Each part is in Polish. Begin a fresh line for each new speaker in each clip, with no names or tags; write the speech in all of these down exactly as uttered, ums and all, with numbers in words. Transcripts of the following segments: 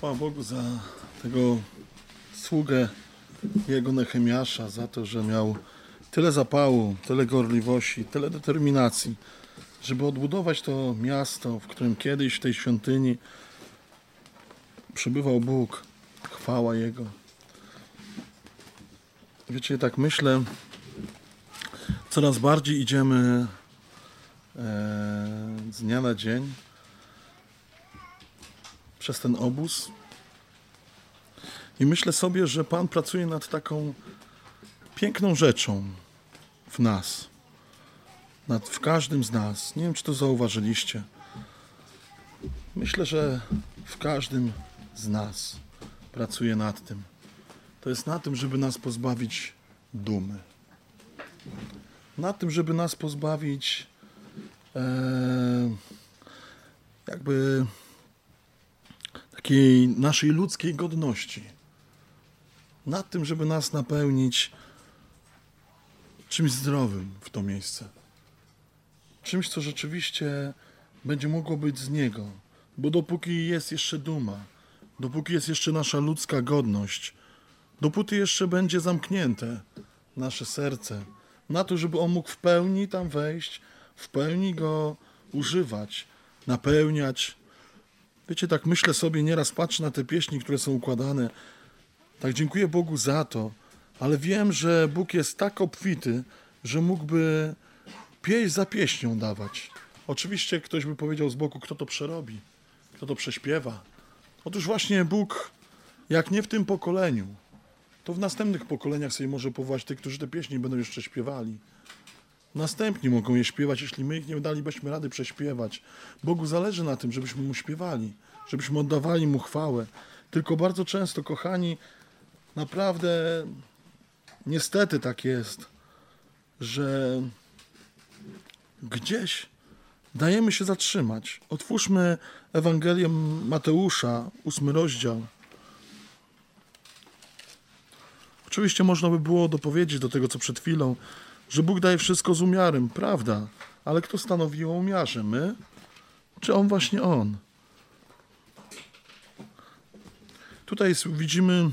Chwała Bogu za tego sługę jego Nehemiasza, za to, że miał tyle zapału, tyle gorliwości, tyle determinacji, żeby odbudować to miasto, w którym kiedyś w tej świątyni przebywał Bóg. Chwała Jego. Wiecie, tak myślę, coraz bardziej idziemy e, z dnia na dzień przez ten obóz i myślę sobie, że Pan pracuje nad taką piękną rzeczą w nas, nad, w każdym z nas. Nie wiem, czy to zauważyliście. Myślę, że w każdym z nas pracuje nad tym. To jest na tym, żeby nas pozbawić dumy. Na tym, żeby nas pozbawić e, jakby takiej naszej ludzkiej godności. Na tym, żeby nas napełnić czymś zdrowym w to miejsce. Czymś, co rzeczywiście będzie mogło być z Niego. Bo dopóki jest jeszcze duma, dopóki jest jeszcze nasza ludzka godność, dopóty jeszcze będzie zamknięte nasze serce na to, żeby On mógł w pełni tam wejść, w pełni Go używać, napełniać. Wiecie, tak myślę sobie, nieraz patrzę na te pieśni, które są układane. Tak dziękuję Bogu za to, ale wiem, że Bóg jest tak obfity, że mógłby pieśń za pieśnią dawać. Oczywiście ktoś by powiedział z boku, kto to przerobi, kto to prześpiewa. Otóż właśnie Bóg, jak nie w tym pokoleniu, to w następnych pokoleniach sobie może powołać tych, którzy te pieśni będą jeszcze śpiewali. Następni mogą je śpiewać, jeśli my ich nie dalibyśmy rady prześpiewać. Bogu zależy na tym, żebyśmy Mu śpiewali, żebyśmy oddawali Mu chwałę. Tylko bardzo często, kochani, naprawdę niestety tak jest, że gdzieś dajemy się zatrzymać. Otwórzmy Ewangelię Mateusza, ósmy rozdział. Oczywiście można by było dopowiedzieć do tego, co przed chwilą, że Bóg daje wszystko z umiarem, prawda? Ale kto stanowi o umiarze? My? Czy On właśnie On? Tutaj widzimy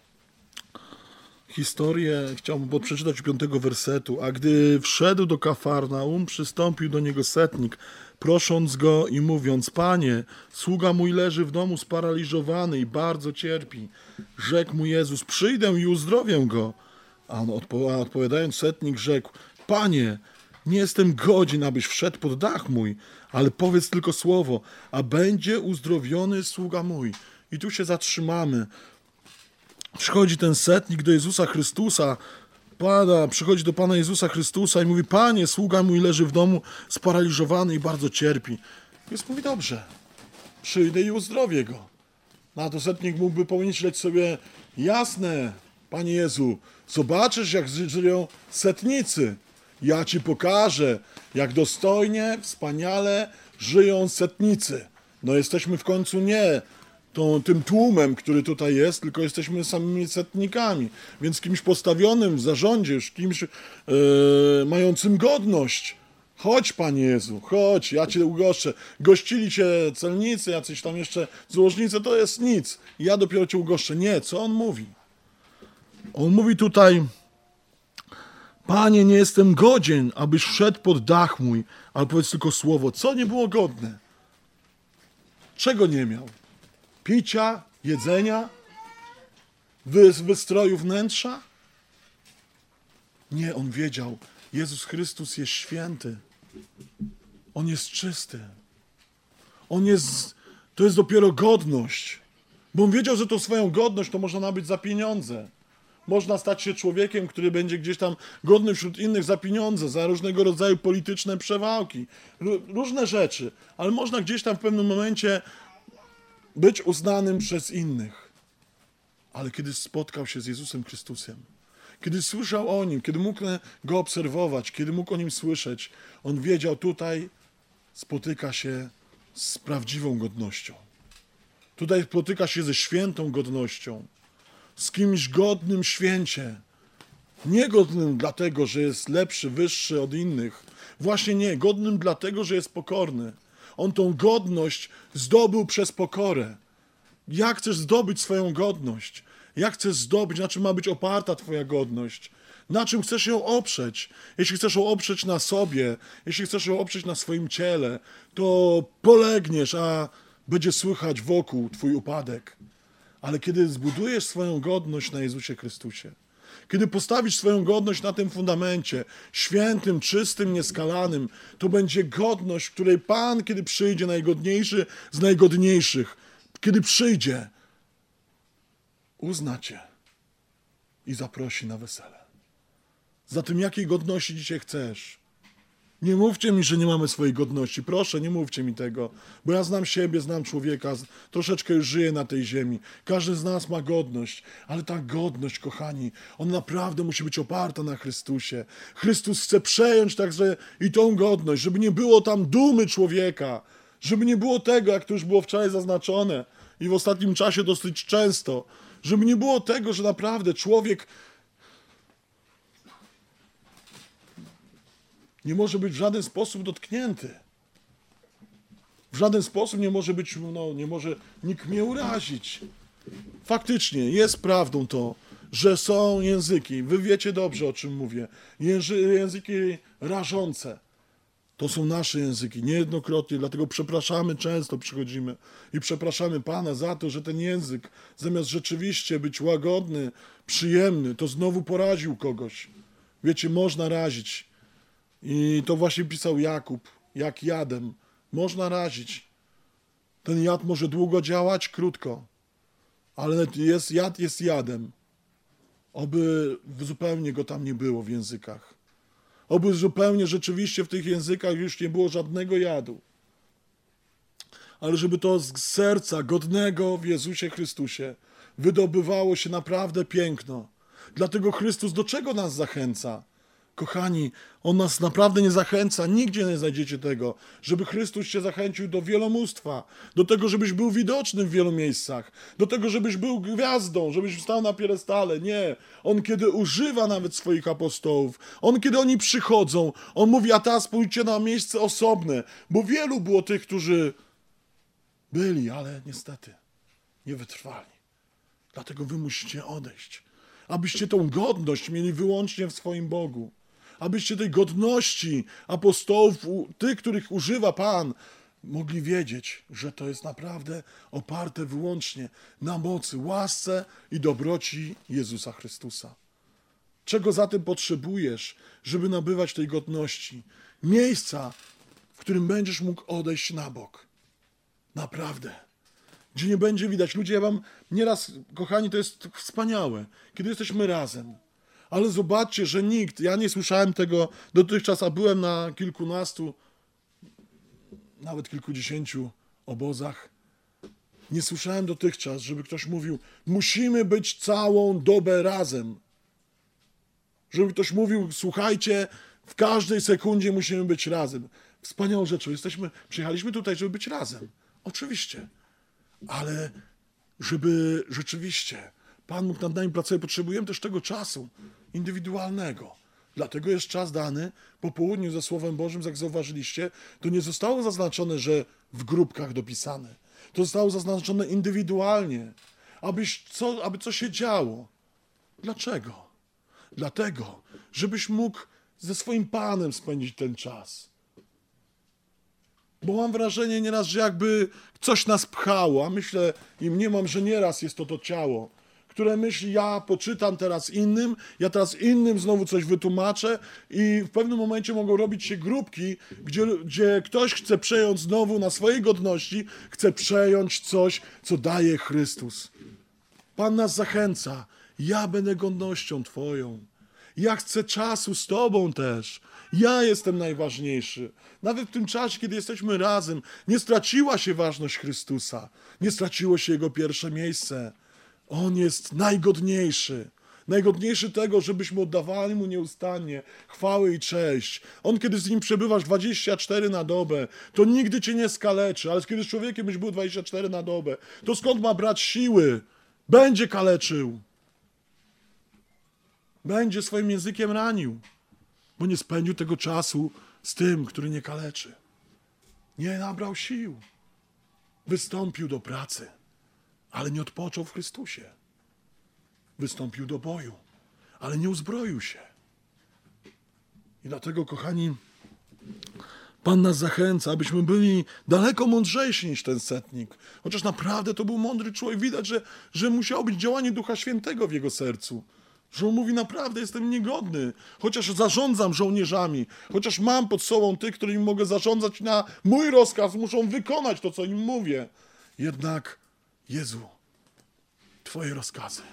historię, chciałbym przeczytać od piątego wersetu. A gdy wszedł do Kafarnaum, przystąpił do niego setnik, prosząc go i mówiąc: Panie, sługa mój leży w domu sparaliżowany i bardzo cierpi. Rzekł mu Jezus: przyjdę i uzdrowię go. A on odpowiadając, setnik rzekł: Panie, nie jestem godzien, abyś wszedł pod dach mój, ale powiedz tylko słowo, a będzie uzdrowiony sługa mój. I tu się zatrzymamy. Przychodzi ten setnik do Jezusa Chrystusa, pada, przychodzi do Pana Jezusa Chrystusa i mówi: Panie, sługa mój leży w domu sparaliżowany i bardzo cierpi. Jezus mówi: dobrze, przyjdę i uzdrowię go. Na to setnik mógłby pomyśleć sobie: jasne, Panie Jezu, zobaczysz, jak żyją setnicy. Ja Ci pokażę, jak dostojnie, wspaniale żyją setnicy. No jesteśmy w końcu nie tą, tym tłumem, który tutaj jest, tylko jesteśmy samymi setnikami. Więc kimś postawionym w zarządzie, już kimś yy, mającym godność. Chodź, Panie Jezu, chodź, ja Cię ugoszczę. Gościli Cię celnicy, jacyś tam jeszcze złożnicy, to jest nic. Ja dopiero Cię ugoszczę. Nie, co On mówi? On mówi tutaj: Panie, nie jestem godzien, abyś wszedł pod dach mój, ale powiedz tylko słowo. Co nie było godne? Czego nie miał? Picia, jedzenia, wy, wystroju wnętrza? Nie, on wiedział, Jezus Chrystus jest święty. On jest czysty. On jest, to jest dopiero godność. Bo on wiedział, że tą swoją godność to można nabyć za pieniądze. Można stać się człowiekiem, który będzie gdzieś tam godny wśród innych za pieniądze, za różnego rodzaju polityczne przewałki. Różne rzeczy. Ale można gdzieś tam w pewnym momencie być uznanym przez innych. Ale kiedy spotkał się z Jezusem Chrystusem, kiedy słyszał o Nim, kiedy mógł Go obserwować, kiedy mógł o Nim słyszeć, on wiedział, tutaj spotyka się z prawdziwą godnością. Tutaj spotyka się ze świętą godnością. Z kimś godnym święcie. Niegodnym dlatego, że jest lepszy, wyższy od innych. Właśnie nie, godnym dlatego, że jest pokorny. On tą godność zdobył przez pokorę. jak chcesz zdobyć swoją godność, jak chcesz zdobyć, na czym ma być oparta twoja godność, na czym chcesz ją oprzeć. Jeśli chcesz ją oprzeć na sobie, jeśli chcesz ją oprzeć na swoim ciele, to polegniesz, a będzie słychać wokół twój upadek. Ale kiedy zbudujesz swoją godność na Jezusie Chrystusie, kiedy postawisz swoją godność na tym fundamencie, świętym, czystym, nieskalanym, to będzie godność, w której Pan, kiedy przyjdzie, najgodniejszy z najgodniejszych, kiedy przyjdzie, uzna cię i zaprosi na wesele. Zatem jakiej godności dzisiaj chcesz? Nie mówcie mi, że nie mamy swojej godności. Proszę, nie mówcie mi tego, bo ja znam siebie, znam człowieka, troszeczkę już żyję na tej ziemi. Każdy z nas ma godność, ale ta godność, kochani, ona naprawdę musi być oparta na Chrystusie. Chrystus chce przejąć także i tą godność, żeby nie było tam dumy człowieka, żeby nie było tego, jak to już było wczoraj zaznaczone i w ostatnim czasie dosyć często, żeby nie było tego, że naprawdę człowiek nie może być w żaden sposób dotknięty. W żaden sposób nie może być, no, nie może nikt mnie urazić. Faktycznie jest prawdą to, że są języki, wy wiecie dobrze, o czym mówię, Języ, języki rażące. To są nasze języki, niejednokrotnie, dlatego przepraszamy, często przychodzimy i przepraszamy Pana za to, że ten język, zamiast rzeczywiście być łagodny, przyjemny, to znowu poraził kogoś. Wiecie, można razić. I to właśnie pisał Jakub, jak jadem. Można razić. Ten jad może długo działać, krótko, ale jest, jad jest jadem. Oby zupełnie go tam nie było w językach. Oby zupełnie rzeczywiście w tych językach już nie było żadnego jadu. Ale żeby to z serca godnego w Jezusie Chrystusie wydobywało się naprawdę piękno. Dlatego Chrystus do czego nas zachęca? Kochani, On nas naprawdę nie zachęca, nigdzie nie znajdziecie tego, żeby Chrystus cię zachęcił do wielomóstwa, do tego, żebyś był widoczny w wielu miejscach, do tego, żebyś był gwiazdą, żebyś stał na piedestale. Nie. On kiedy używa nawet swoich apostołów, On kiedy oni przychodzą, On mówi, a teraz pójdźcie na miejsce osobne, bo wielu było tych, którzy byli, ale niestety nie wytrwali. Dlatego wy musicie odejść, abyście tą godność mieli wyłącznie w swoim Bogu. Abyście tej godności apostołów, tych, których używa Pan, mogli wiedzieć, że to jest naprawdę oparte wyłącznie na mocy, łasce i dobroci Jezusa Chrystusa. Czego zatem potrzebujesz, żeby nabywać tej godności? Miejsca, w którym będziesz mógł odejść na bok. Naprawdę. Gdzie nie będzie widać. Ludzie, ja wam nieraz, kochani, to jest wspaniałe, kiedy jesteśmy razem. Ale zobaczcie, że nikt, ja nie słyszałem tego dotychczas, a byłem na kilkunastu, nawet kilkudziesięciu obozach. Nie słyszałem dotychczas, żeby ktoś mówił, musimy być całą dobę razem. Żeby ktoś mówił, słuchajcie, w każdej sekundzie musimy być razem. Wspaniałą rzeczą. Jesteśmy, przyjechaliśmy tutaj, żeby być razem. Oczywiście. Ale żeby rzeczywiście Pan mógł nad nami pracować, potrzebujemy też tego czasu indywidualnego. Dlatego jest czas dany po południu ze Słowem Bożym, jak zauważyliście, to nie zostało zaznaczone, że w grupkach dopisane. To zostało zaznaczone indywidualnie, abyś co, aby coś się działo. Dlaczego? Dlatego, żebyś mógł ze swoim Panem spędzić ten czas. Bo mam wrażenie nieraz, że jakby coś nas pchało, a myślę i mniemam, że nieraz jest to to ciało, które myśli, ja poczytam teraz innym, ja teraz innym znowu coś wytłumaczę i w pewnym momencie mogą robić się grupki, gdzie, gdzie ktoś chce przejąć znowu na swojej godności, chce przejąć coś, co daje Chrystus. Pan nas zachęca, ja będę godnością Twoją. Ja chcę czasu z Tobą też. Ja jestem najważniejszy. Nawet w tym czasie, kiedy jesteśmy razem, nie straciła się ważność Chrystusa. Nie straciło się Jego pierwsze miejsce. On jest najgodniejszy. Najgodniejszy tego, żebyśmy oddawali Mu nieustannie chwałę i cześć. On, kiedy z Nim przebywasz dwadzieścia cztery na dobę, to nigdy Cię nie skaleczy. Ale kiedy z człowiekiem byś był dwadzieścia cztery na dobę, to skąd ma brać siły? Będzie kaleczył. Będzie swoim językiem ranił, bo nie spędził tego czasu z tym, który nie kaleczy. Nie nabrał sił. Wystąpił do pracy, ale nie odpoczął w Chrystusie. Wystąpił do boju, ale nie uzbroił się. I dlatego, kochani, Pan nas zachęca, abyśmy byli daleko mądrzejsi niż ten setnik. Chociaż naprawdę to był mądry człowiek. Widać, że, że musiało być działanie Ducha Świętego w jego sercu. Że on mówi, naprawdę jestem niegodny. Chociaż zarządzam żołnierzami, chociaż mam pod sobą tych, którymi mogę zarządzać na mój rozkaz, muszą wykonać to, co im mówię. Jednak, Jezu, Twoje rozkazy.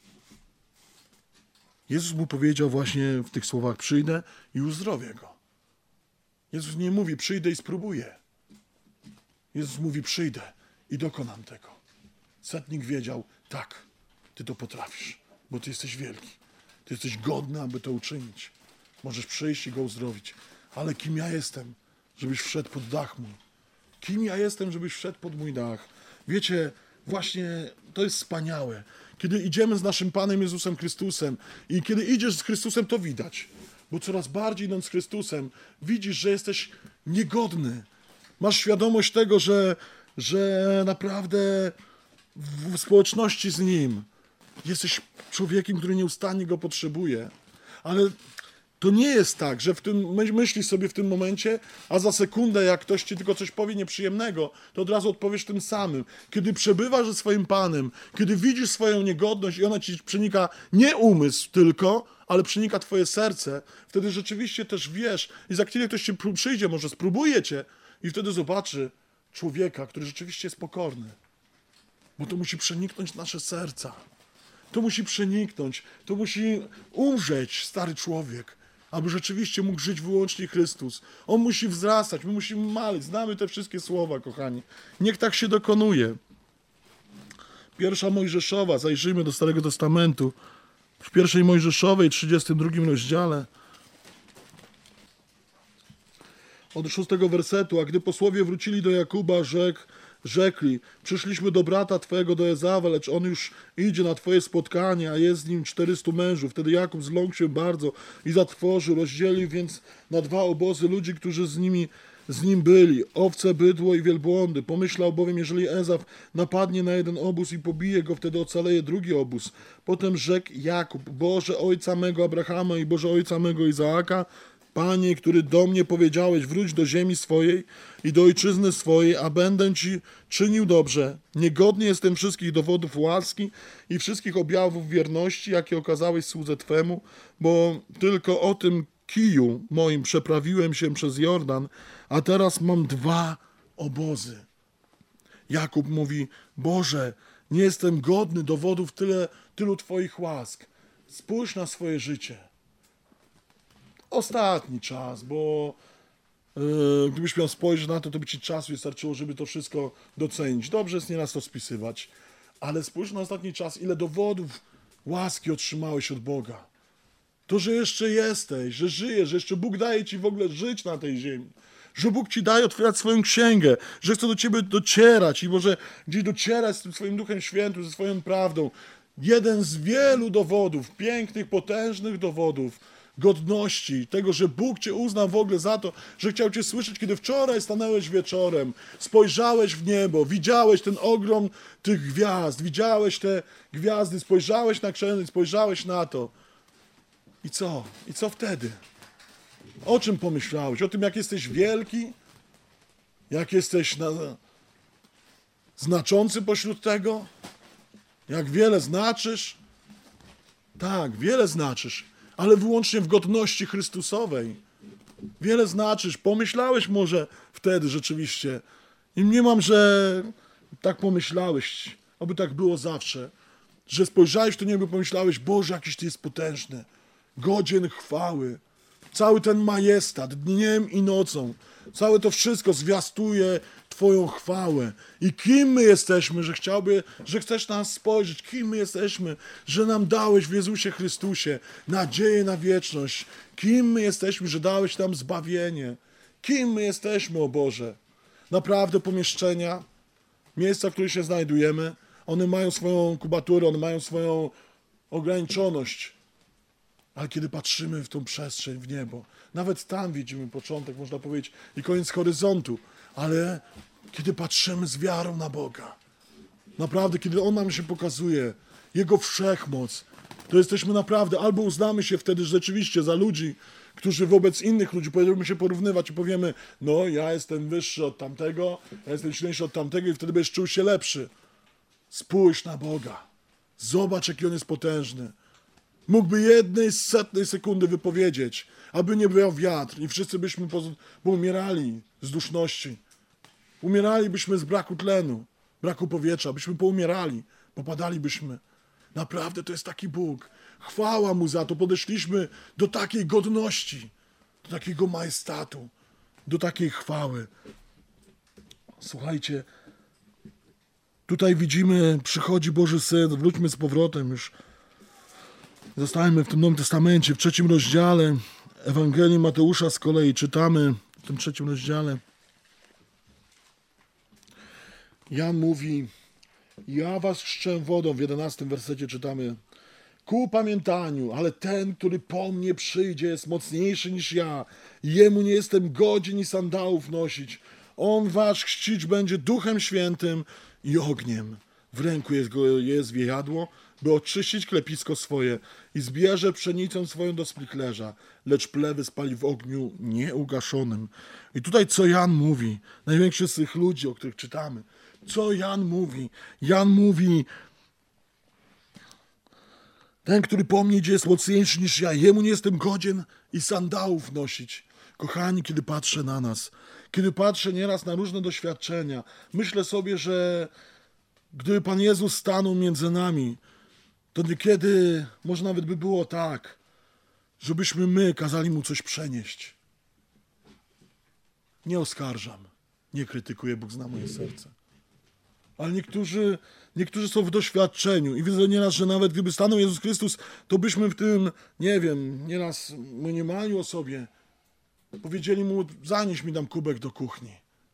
Jezus mu powiedział właśnie w tych słowach, przyjdę i uzdrowię go. Jezus nie mówi, przyjdę i spróbuję. Jezus mówi, przyjdę i dokonam tego. Setnik wiedział, tak, Ty to potrafisz, bo Ty jesteś wielki. Ty jesteś godny, aby to uczynić. Możesz przyjść i go uzdrowić. Ale kim ja jestem, żebyś wszedł pod dach mój? Kim ja jestem, żebyś wszedł pod mój dach? Wiecie, właśnie to jest wspaniałe. Kiedy idziemy z naszym Panem Jezusem Chrystusem i kiedy idziesz z Chrystusem, to widać. Bo coraz bardziej idąc z Chrystusem, widzisz, że jesteś niegodny. Masz świadomość tego, że, że naprawdę w społeczności z Nim jesteś człowiekiem, który nieustannie Go potrzebuje. Ale to nie jest tak, że w tym, myślisz sobie w tym momencie, a za sekundę, jak ktoś ci tylko coś powie nieprzyjemnego, to od razu odpowiesz tym samym. Kiedy przebywasz ze swoim Panem, kiedy widzisz swoją niegodność i ona ci przenika nie umysł tylko, ale przenika twoje serce, wtedy rzeczywiście też wiesz i za chwilę ktoś ci przyjdzie, może spróbuje cię i wtedy zobaczy człowieka, który rzeczywiście jest pokorny. Bo to musi przeniknąć nasze serca. To musi przeniknąć, to musi umrzeć stary człowiek, aby rzeczywiście mógł żyć wyłącznie Chrystus. On musi wzrastać, my musimy malić. Znamy te wszystkie słowa, kochani. Niech tak się dokonuje. Pierwsza Mojżeszowa, zajrzyjmy do Starego Testamentu. W pierwszej Mojżeszowej, trzydziestym drugim rozdziale, od szóstego wersetu, a gdy posłowie wrócili do Jakuba, rzekł, rzekli, przyszliśmy do brata twojego, do Ezawa, lecz on już idzie na twoje spotkanie, a jest z nim czterystu mężów. Wtedy Jakub zląkł się bardzo i zatworzył, rozdzielił więc na dwa obozy ludzi, którzy z nimi z nim byli, owce, bydło i wielbłądy. Pomyślał bowiem, jeżeli Ezaw napadnie na jeden obóz i pobije go, wtedy ocaleje drugi obóz. Potem rzekł Jakub, Boże ojca mego Abrahama i Boże ojca mego Izaaka, Panie, który do mnie powiedziałeś, wróć do ziemi swojej i do ojczyzny swojej, a będę ci czynił dobrze. Niegodny jestem wszystkich dowodów łaski i wszystkich objawów wierności, jakie okazałeś słudze Twemu, bo tylko o tym kiju moim przeprawiłem się przez Jordan, a teraz mam dwa obozy. Jakub mówi, Boże, nie jestem godny dowodów tyle, tylu Twoich łask. Spójrz na swoje życie. Ostatni czas, bo yy, gdybyś miał spojrzeć na to, to by ci czasu wystarczyło, żeby to wszystko docenić. Dobrze jest nieraz to spisywać, ale spójrz na ostatni czas, ile dowodów łaski otrzymałeś od Boga. To, że jeszcze jesteś, że żyjesz, że jeszcze Bóg daje ci w ogóle żyć na tej ziemi. Że Bóg ci daje otwierać swoją księgę, że chce do ciebie docierać i może gdzieś docierać z tym swoim Duchem Świętym, ze swoją prawdą. Jeden z wielu dowodów, pięknych, potężnych dowodów, godności, tego, że Bóg cię uznał w ogóle za to, że chciał cię słyszeć, kiedy wczoraj stanąłeś wieczorem, spojrzałeś w niebo, widziałeś ten ogrom tych gwiazd, widziałeś te gwiazdy, spojrzałeś na księżyc, spojrzałeś na to. I co? I co wtedy? O czym pomyślałeś? O tym, jak jesteś wielki? Jak jesteś na... znaczący pośród tego? Jak wiele znaczysz? Tak, wiele znaczysz, ale wyłącznie w godności Chrystusowej. Wiele znaczysz. Pomyślałeś może wtedy rzeczywiście. I mniemam, że tak pomyślałeś, oby tak było zawsze, że spojrzałeś w to niebo i pomyślałeś, Boże, jakiś Ty jest potężny, godzien chwały. Cały ten majestat, dniem i nocą, całe to wszystko zwiastuje Twoją chwałę. I kim my jesteśmy, że chciałby, że chcesz na nas spojrzeć, kim my jesteśmy, że nam dałeś w Jezusie Chrystusie nadzieję na wieczność. Kim my jesteśmy, że dałeś nam zbawienie. Kim my jesteśmy, o Boże. Naprawdę pomieszczenia, miejsca, w których się znajdujemy, one mają swoją kubaturę, one mają swoją ograniczoność. Ale kiedy patrzymy w tą przestrzeń, w niebo, nawet tam widzimy początek, można powiedzieć, i koniec horyzontu. Ale kiedy patrzymy z wiarą na Boga, Naprawdę, kiedy On nam się pokazuje, Jego wszechmoc, to jesteśmy naprawdę, albo uznamy się wtedy rzeczywiście za ludzi, którzy wobec innych ludzi będziemy się porównywać i powiemy, no ja jestem wyższy od tamtego, ja jestem silniejszy od tamtego i wtedy będziesz czuł się lepszy. Spójrz na Boga. Zobacz, jaki On jest potężny. Mógłby jednej setnej sekundy wypowiedzieć, aby nie wiał wiatr i wszyscy byśmy poumierali z duszności. Umieralibyśmy z braku tlenu, braku powietrza, byśmy poumierali, popadalibyśmy. Naprawdę to jest taki Bóg. Chwała Mu za to. Podeszliśmy do takiej godności, do takiego majestatu, do takiej chwały. Słuchajcie, tutaj widzimy, przychodzi Boży Syn, wróćmy z powrotem już. Zostajemy w tym Nowym Testamencie, w trzecim rozdziale Ewangelii Mateusza z kolei czytamy, w tym trzecim rozdziale. Jan mówi, ja was chrzczę wodą, w jedenastym wersecie czytamy, ku upamiętaniu, ale ten, który po mnie przyjdzie, jest mocniejszy niż ja. Jemu nie jestem godzien i sandałów nosić. On was chrzcić będzie Duchem Świętym i ogniem. W ręku jest, jest wiejadło, by oczyścić klepisko swoje i zbierze pszenicę swoją do spichlerza, lecz plewy spali w ogniu nieugaszonym. I tutaj co Jan mówi, największy z tych ludzi, o których czytamy, co Jan mówi? Jan mówi, ten, który po mnie idzie, jest mocniejszy niż ja. Jemu nie jestem godzien i sandałów nosić. Kochani, kiedy patrzę na nas, kiedy patrzę nieraz na różne doświadczenia, myślę sobie, że gdyby Pan Jezus stanął między nami, to niekiedy może nawet by było tak, żebyśmy my kazali Mu coś przenieść. Nie oskarżam, nie krytykuję, Bóg zna moje serce. Ale niektórzy, niektórzy są w doświadczeniu i widzę nieraz, że nawet gdyby stanął Jezus Chrystus, to byśmy w tym, nie wiem, nieraz mniemaniu o sobie powiedzieli Mu, zanieś mi tam kubek do kuchni.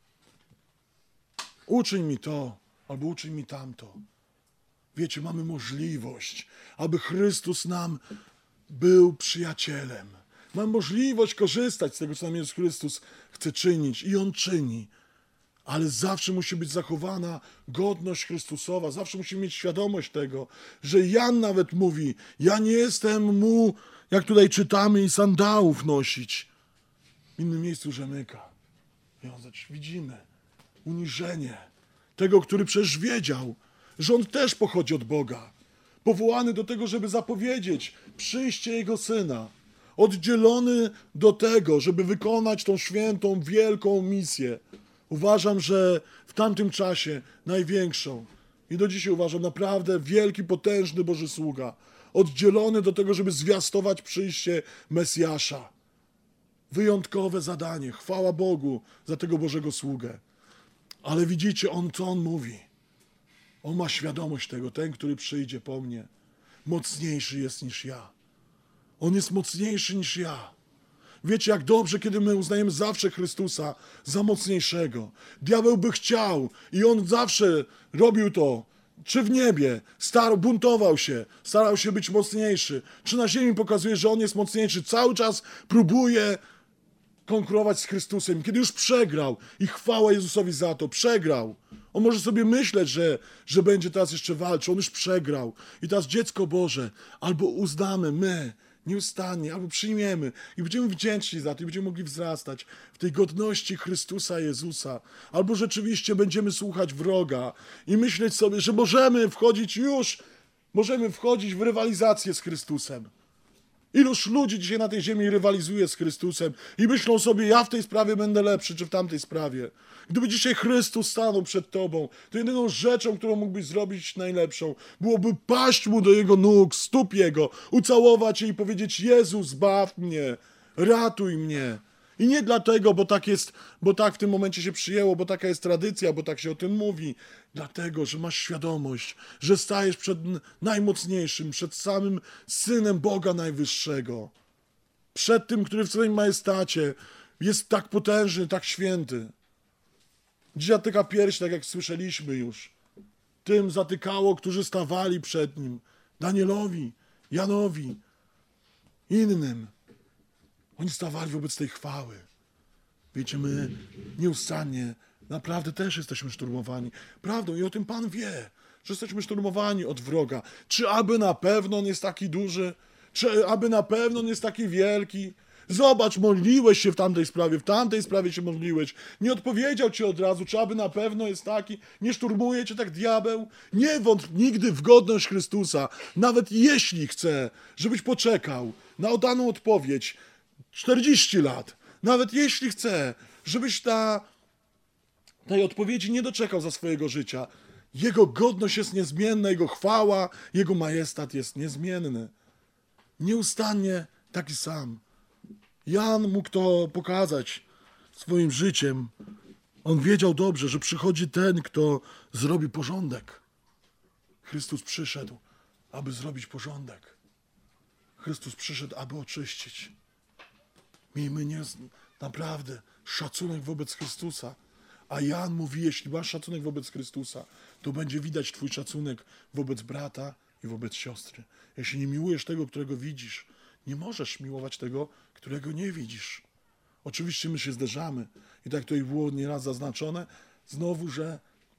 Uczyń mi to, albo uczyń mi tamto. Wiecie, mamy możliwość, aby Chrystus nam był przyjacielem. Mamy możliwość korzystać z tego, co nam Jezus Chrystus chce czynić i On czyni. Ale zawsze musi być zachowana godność Chrystusowa. Zawsze musimy mieć świadomość tego, że Jan nawet mówi, ja nie jestem Mu, jak tutaj czytamy, i sandałów nosić. W innym miejscu rzemyka. Wiązać. Widzimy uniżenie tego, który przecież wiedział, że on też pochodzi od Boga. Powołany do tego, żeby zapowiedzieć przyjście Jego Syna. Oddzielony do tego, żeby wykonać tą świętą, wielką misję. Uważam, że w tamtym czasie największą i do dzisiaj uważam naprawdę wielki, potężny Boży sługa. Oddzielony do tego, żeby zwiastować przyjście Mesjasza. Wyjątkowe zadanie. Chwała Bogu za tego Bożego sługę. Ale widzicie, on co on mówi? On ma świadomość tego, ten, który przyjdzie po mnie, mocniejszy jest niż ja. On jest mocniejszy niż ja. Wiecie, jak dobrze, kiedy my uznajemy zawsze Chrystusa za mocniejszego. Diabeł by chciał i on zawsze robił to, czy w niebie, starał, buntował się, starał się być mocniejszy, czy na ziemi pokazuje, że on jest mocniejszy. Cały czas próbuje konkurować z Chrystusem. Kiedy już przegrał i chwała Jezusowi za to, przegrał. On może sobie myśleć, że, że będzie teraz jeszcze walczył. On już przegrał. I teraz dziecko Boże, albo uznamy my, nieustannie, albo przyjmiemy i będziemy wdzięczni za to i będziemy mogli wzrastać w tej godności Chrystusa Jezusa. Albo rzeczywiście będziemy słuchać wroga i myśleć sobie, że możemy wchodzić już, możemy wchodzić w rywalizację z Chrystusem. Iluż ludzi dzisiaj na tej ziemi rywalizuje z Chrystusem i myślą sobie, ja w tej sprawie będę lepszy, czy w tamtej sprawie. Gdyby dzisiaj Chrystus stanął przed tobą, to jedyną rzeczą, którą mógłbyś zrobić najlepszą, byłoby paść Mu do Jego nóg, stóp Jego, ucałować je i powiedzieć, Jezu, zbaw mnie, ratuj mnie. I nie dlatego, bo tak jest, bo tak w tym momencie się przyjęło, bo taka jest tradycja, bo tak się o tym mówi. Dlatego, że masz świadomość, że stajesz przed najmocniejszym, przed samym Synem Boga Najwyższego. Przed tym, który w swoim majestacie jest tak potężny, tak święty. Dziś zatyka pierś, tak jak słyszeliśmy już. Tym zatykało, którzy stawali przed Nim. Danielowi, Janowi, innym. Oni stawali wobec tej chwały. Wiecie, my nieustannie naprawdę też jesteśmy szturmowani. Prawdą i o tym Pan wie. że jesteśmy szturmowani od wroga. Czy aby na pewno on jest taki duży? Czy aby na pewno on jest taki wielki? Zobacz, modliłeś się w tamtej sprawie, w tamtej sprawie się modliłeś. Nie odpowiedział ci od razu, czy aby na pewno jest taki? Nie szturmuje cię tak diabeł? Nie wątp nigdy w godność Chrystusa, nawet jeśli chce, żebyś poczekał na daną odpowiedź czterdzieści lat. Nawet jeśli chce, żebyś na tej odpowiedzi nie doczekał za swojego życia. Jego godność jest niezmienna, Jego chwała, Jego majestat jest niezmienny. Nieustannie taki sam. Jan mógł to pokazać swoim życiem. On wiedział dobrze, że przychodzi ten, kto zrobi porządek. Chrystus przyszedł, aby zrobić porządek. Chrystus przyszedł, aby oczyścić. Miejmy nie, naprawdę szacunek wobec Chrystusa. A Jan mówi, jeśli masz szacunek wobec Chrystusa, to będzie widać twój szacunek wobec brata i wobec siostry. Jeśli nie miłujesz tego, którego widzisz, nie możesz miłować tego, którego nie widzisz. Oczywiście my się zderzamy. I tak to było nieraz zaznaczone, znowu, że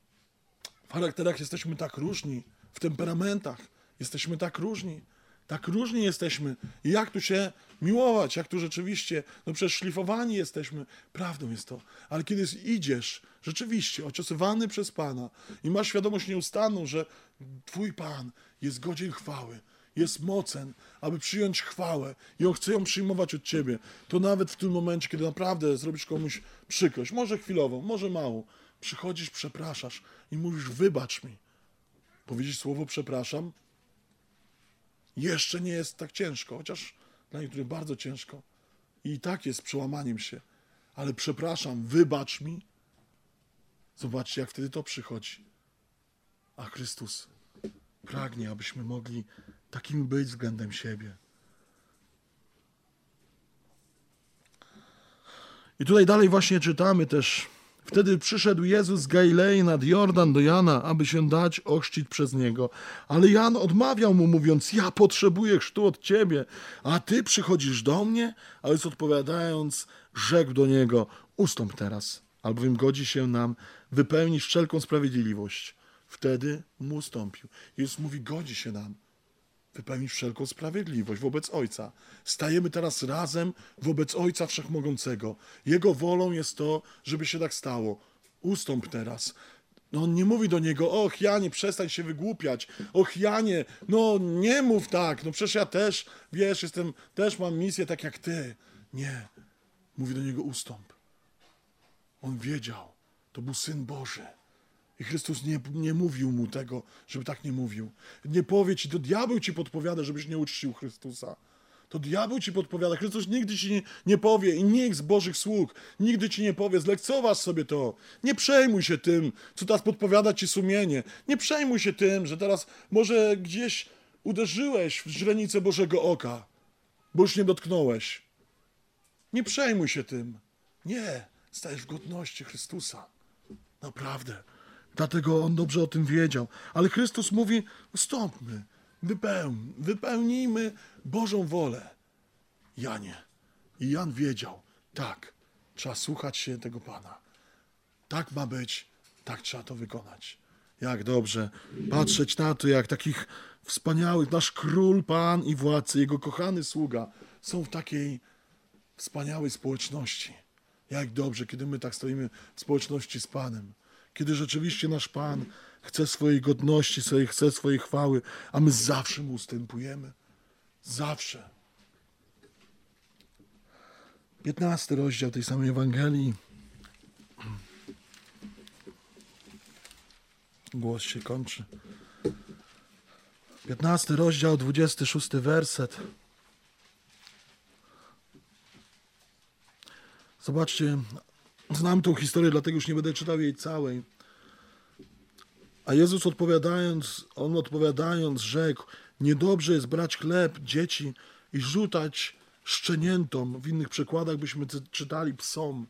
w charakterach jesteśmy tak różni, w temperamentach jesteśmy tak różni. Tak różni jesteśmy. I jak tu się miłować, jak tu rzeczywiście, no przecież szlifowani jesteśmy. Prawdą jest to. Ale kiedy idziesz, rzeczywiście, ociosywany przez Pana i masz świadomość nieustanną, że Twój Pan jest godzien chwały, jest mocen, aby przyjąć chwałę i On chce ją przyjmować od Ciebie, to nawet w tym momencie, kiedy naprawdę zrobisz komuś przykrość, może chwilową, może małą, przychodzisz, przepraszasz i mówisz, wybacz mi. Powiedzieć słowo przepraszam jeszcze nie jest tak ciężko, chociaż dla niektórych bardzo ciężko. I tak jest przełamaniem się. Ale przepraszam, wybacz mi. Zobaczcie, jak wtedy to przychodzi. A Chrystus pragnie, abyśmy mogli takimi być względem siebie. I tutaj dalej właśnie czytamy też. Wtedy przyszedł Jezus z Galilei nad Jordan do Jana, aby się dać ochrzcić przez Niego. Ale Jan odmawiał mu, mówiąc, ja potrzebuję chrztu od Ciebie, a Ty przychodzisz do mnie? A Jezus odpowiadając, rzekł do Niego, ustąp teraz, albowiem godzi się nam wypełnić wszelką sprawiedliwość. Wtedy mu ustąpił. Jezus mówi, godzi się nam wypełnić wszelką sprawiedliwość wobec Ojca. Stajemy teraz razem wobec Ojca Wszechmogącego. Jego wolą jest to, żeby się tak stało. Ustąp teraz. No on nie mówi do niego, och Janie, przestań się wygłupiać. Och Janie, no nie mów tak. No przecież ja też, wiesz, jestem, też mam misję tak jak ty. Nie. Mówi do niego, ustąp. On wiedział. To był Syn Boży. I Chrystus nie, nie mówił mu tego, żeby tak nie mówił. Nie powie ci, to diabeł ci podpowiada, żebyś nie uczcił Chrystusa. To diabeł ci podpowiada. Chrystus nigdy ci nie, nie powie i nikt z Bożych sług nigdy ci nie powie, zlekceważ sobie to. Nie przejmuj się tym, co teraz podpowiada ci sumienie. Nie przejmuj się tym, że teraz może gdzieś uderzyłeś w źrenicę Bożego oka, bo już nie dotknąłeś. Nie przejmuj się tym. Nie, stajesz w godności Chrystusa. Naprawdę. Dlatego on dobrze o tym wiedział. Ale Chrystus mówi, ustąpmy, wypełnij, wypełnijmy Bożą wolę. Janie. I Jan wiedział, tak, trzeba słuchać się tego Pana. Tak ma być, tak trzeba to wykonać. Jak dobrze patrzeć na to, jak takich wspaniałych, nasz król, Pan i władcy, jego kochany sługa są w takiej wspaniałej społeczności. Jak dobrze, kiedy my tak stoimy w społeczności z Panem. Kiedy rzeczywiście nasz Pan chce swojej godności, chce swojej chwały, a my zawsze Mu ustępujemy. Zawsze. Piętnasty rozdział tej samej Ewangelii. Głos się kończy. Piętnasty rozdział, dwudziesty szósty werset. Zobaczcie, znam tą historię, dlatego już nie będę czytał jej całej. A Jezus odpowiadając, On odpowiadając rzekł, niedobrze jest brać chleb dzieci i rzucać szczeniętom. W innych przekładach byśmy czytali psom.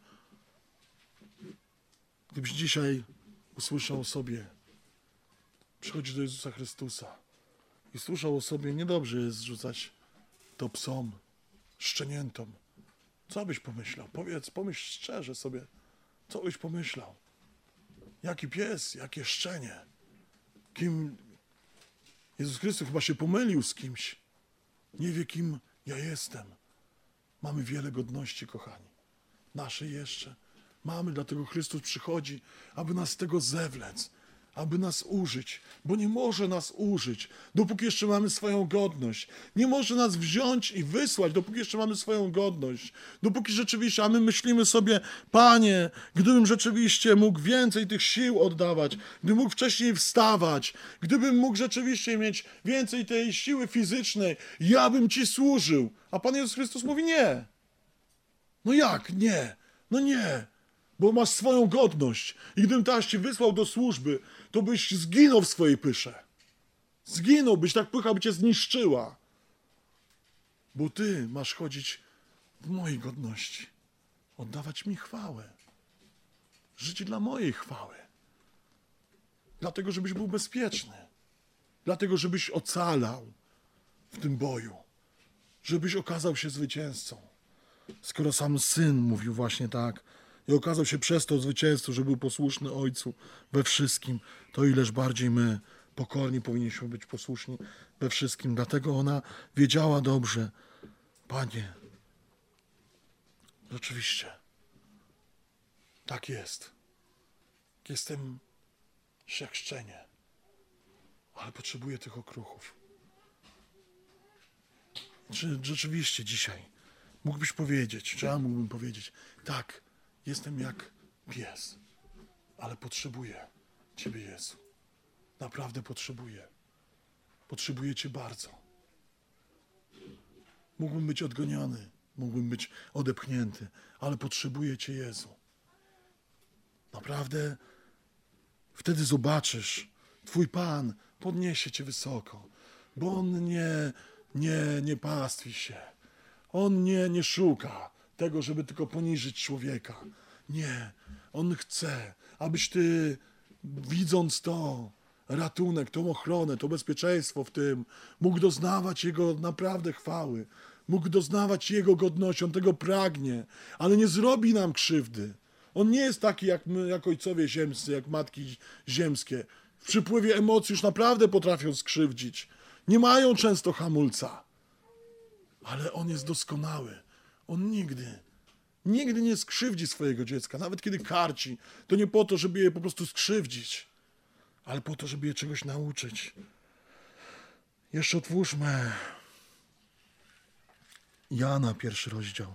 Gdybyś dzisiaj usłyszał o sobie, przychodzisz do Jezusa Chrystusa i słyszał o sobie, niedobrze jest rzucać to psom, szczeniętom. Co byś pomyślał? Powiedz, pomyśl szczerze sobie, co byś pomyślał? Jaki pies, jakie szczenie. kim Jezus Chrystus chyba się pomylił z kimś. Nie wie, kim ja jestem. Mamy wiele godności, kochani. Nasze jeszcze. Mamy, dlatego Chrystus przychodzi, aby nas z tego zewlec, aby nas użyć, bo nie może nas użyć, dopóki jeszcze mamy swoją godność. Nie może nas wziąć i wysłać, dopóki jeszcze mamy swoją godność. Dopóki rzeczywiście, a my myślimy sobie, Panie, gdybym rzeczywiście mógł więcej tych sił oddawać, gdybym mógł wcześniej wstawać, gdybym mógł rzeczywiście mieć więcej tej siły fizycznej, ja bym Ci służył. A Pan Jezus Chrystus mówi nie. No jak nie? No nie. Bo masz swoją godność. I gdybym teraz Cię wysłał do służby, to byś zginął w swojej pysze. Zginąłbyś, tak pycha by Cię zniszczyła. Bo Ty masz chodzić w mojej godności. Oddawać mi chwałę. Żyć dla mojej chwały. Dlatego, żebyś był bezpieczny. Dlatego, żebyś ocalał w tym boju. Żebyś okazał się zwycięzcą. Skoro sam Syn mówił właśnie tak, i okazał się przez to zwycięzcą, że był posłuszny Ojcu we wszystkim, to ileż bardziej my, pokorni, powinniśmy być posłuszni we wszystkim. Dlatego ona wiedziała dobrze, Panie, rzeczywiście, tak jest. Jestem jak szczenie, ale potrzebuję tych okruchów. Czy rzeczywiście dzisiaj mógłbyś powiedzieć, czy ja mógłbym powiedzieć, tak, jestem jak pies, ale potrzebuję Ciebie, Jezu. Naprawdę potrzebuję. Potrzebuję Cię bardzo. Mógłbym być odgoniony, mógłbym być odepchnięty, ale potrzebuję Cię, Jezu. Naprawdę wtedy zobaczysz, Twój Pan podniesie Cię wysoko, bo On nie, nie, nie pastwi się. On nie, nie szuka tego, żeby tylko poniżyć człowieka. Nie. On chce, abyś Ty, widząc to, ratunek, tą ochronę, to bezpieczeństwo w tym, mógł doznawać Jego naprawdę chwały. Mógł doznawać Jego godności. On tego pragnie, ale nie zrobi nam krzywdy. On nie jest taki jak my, jak ojcowie ziemscy, jak matki ziemskie. W przypływie emocji już naprawdę potrafią skrzywdzić. Nie mają często hamulca. Ale On jest doskonały. On nigdy, nigdy nie skrzywdzi swojego dziecka. Nawet kiedy karci, to nie po to, żeby je po prostu skrzywdzić, ale po to, żeby je czegoś nauczyć. Jeszcze otwórzmy Jana, pierwszy rozdział.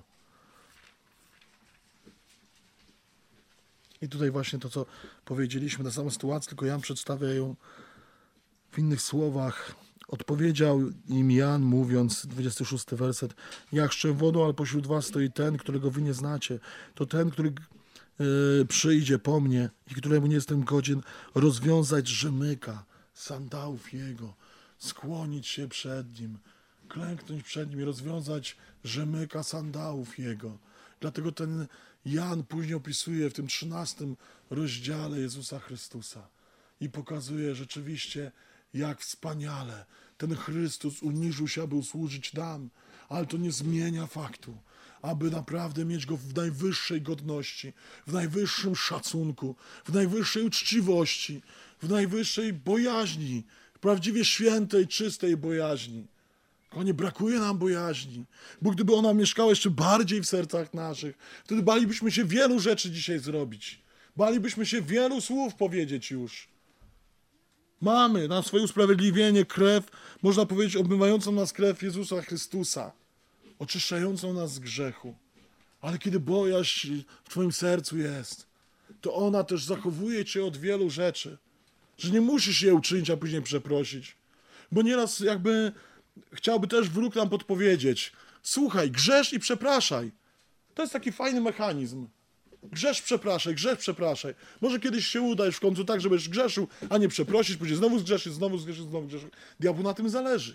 I tutaj właśnie to, co powiedzieliśmy, ta sama sytuacja, tylko Jan przedstawia ją w innych słowach. Odpowiedział im Jan, mówiąc, dwudziesty szósty werset, ja chrzczę wodą, ale pośród was stoi ten, którego wy nie znacie. To ten, który yy, przyjdzie po mnie i któremu nie jestem godzien rozwiązać rzemyka, sandałów jego, skłonić się przed nim, klęknąć przed nim i rozwiązać rzemyka sandałów jego. Dlatego ten Jan później opisuje w tym trzynastym rozdziale Jezusa Chrystusa i pokazuje rzeczywiście, jak wspaniale ten Chrystus uniżył się, aby usłużyć nam, ale to nie zmienia faktu, aby naprawdę mieć Go w najwyższej godności, w najwyższym szacunku, w najwyższej uczciwości, w najwyższej bojaźni, prawdziwie świętej, czystej bojaźni. Kochanie, brakuje nam bojaźni, bo gdyby ona mieszkała jeszcze bardziej w sercach naszych, wtedy balibyśmy się wielu rzeczy dzisiaj zrobić. Balibyśmy się wielu słów powiedzieć już. Mamy na swoje usprawiedliwienie krew, można powiedzieć, obmywającą nas krew Jezusa Chrystusa, oczyszczającą nas z grzechu. Ale kiedy bojaźń w Twoim sercu jest, to ona też zachowuje Cię od wielu rzeczy, że nie musisz je uczynić, a później przeprosić. Bo nieraz jakby chciałby też wróg nam podpowiedzieć, słuchaj, grzesz i przepraszaj. To jest taki fajny mechanizm. Grzesz, przepraszaj, grzesz, przepraszaj. Może kiedyś się uda już w końcu tak, żebyś grzeszył, a nie przeprosić, później znowu zgrzeszyć, znowu zgrzeszyć, znowu zgrzeszyć. Diabłu na tym zależy.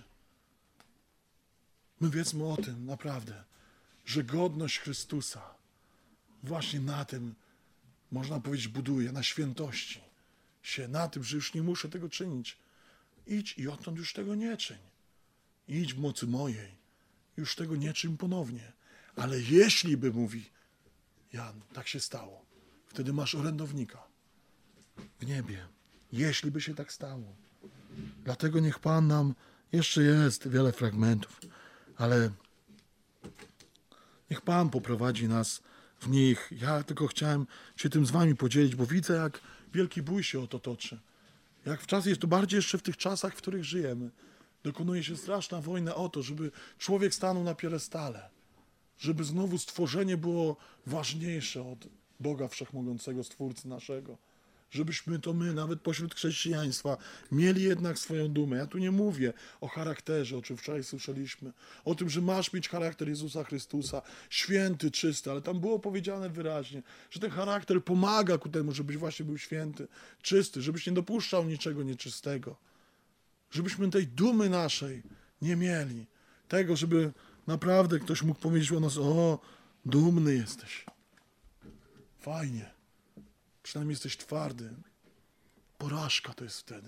My wiedzmy o tym naprawdę, że godność Chrystusa właśnie na tym, można powiedzieć, buduje, na świętości się, na tym, że już nie muszę tego czynić. Idź i odtąd już tego nie czyń. Idź w mocy mojej, już tego nie czyń ponownie. Ale jeśli by, mówi Jan, tak się stało, wtedy masz orędownika w niebie. Jeśli by się tak stało. Dlatego niech Pan nam, jeszcze jest wiele fragmentów, ale niech Pan poprowadzi nas w nich. Ja tylko chciałem się tym z wami podzielić, bo widzę, jak wielki bój się o to toczy. Jak w czas, jest to bardziej jeszcze w tych czasach, w których żyjemy. Dokonuje się straszna wojna o to, żeby człowiek stanął na piedestale. Żeby znowu stworzenie było ważniejsze od Boga Wszechmogącego, Stwórcy naszego. Żebyśmy to my, nawet pośród chrześcijaństwa, mieli jednak swoją dumę. Ja tu nie mówię o charakterze, o czym wczoraj słyszeliśmy, o tym, że masz mieć charakter Jezusa Chrystusa, święty, czysty, ale tam było powiedziane wyraźnie, że ten charakter pomaga ku temu, żebyś właśnie był święty, czysty, żebyś nie dopuszczał niczego nieczystego. Żebyśmy tej dumy naszej nie mieli. Tego, żeby naprawdę ktoś mógł powiedzieć o nas, o, dumny jesteś. Fajnie. Przynajmniej jesteś twardy. Porażka to jest wtedy.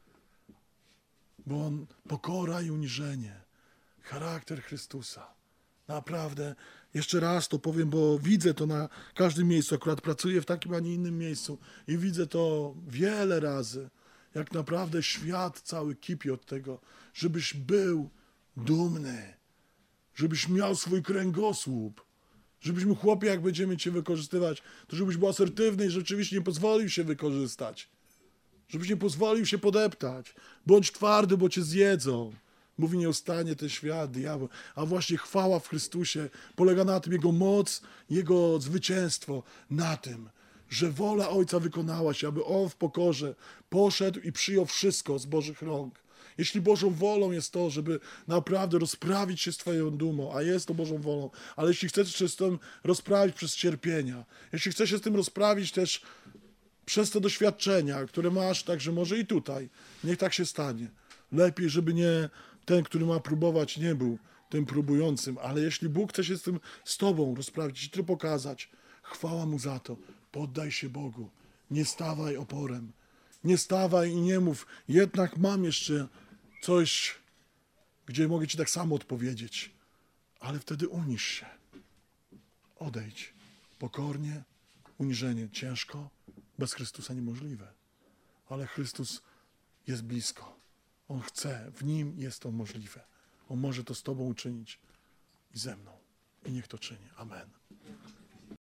Bo on, pokora i uniżenie. Charakter Chrystusa. Naprawdę, jeszcze raz to powiem, bo widzę to na każdym miejscu. Akurat pracuję w takim, a nie innym miejscu. I widzę to wiele razy. Jak naprawdę świat cały kipi od tego, żebyś był dumny. Żebyś miał swój kręgosłup. Żebyśmy, chłopie, jak będziemy cię wykorzystywać, to żebyś był asertywny i rzeczywiście nie pozwolił się wykorzystać. Żebyś nie pozwolił się podeptać. Bądź twardy, bo cię zjedzą. Mówi nieustannie ten świat, diabeł. A właśnie chwała w Chrystusie polega na tym, Jego moc, Jego zwycięstwo, na tym, że wola Ojca wykonała się, aby On w pokorze poszedł i przyjął wszystko z Bożych rąk. Jeśli Bożą wolą jest to, żeby naprawdę rozprawić się z Twoją dumą, a jest to Bożą wolą, ale jeśli chcesz się z tym rozprawić przez cierpienia, jeśli chcesz się z tym rozprawić też przez te doświadczenia, które masz, także może i tutaj, niech tak się stanie. Lepiej, żeby nie ten, który ma próbować, nie był tym próbującym, ale jeśli Bóg chce się z tym z Tobą rozprawić i Ty pokazać, chwała Mu za to. Poddaj się Bogu. Nie stawaj oporem. Nie stawaj i nie mów, jednak mam jeszcze coś, gdzie mogę Ci tak samo odpowiedzieć. Ale wtedy uniż się. Odejdź. Pokornie, uniżenie. Ciężko, bez Chrystusa niemożliwe. Ale Chrystus jest blisko. On chce, w Nim jest to możliwe. On może to z Tobą uczynić i ze mną. I niech to czyni. Amen.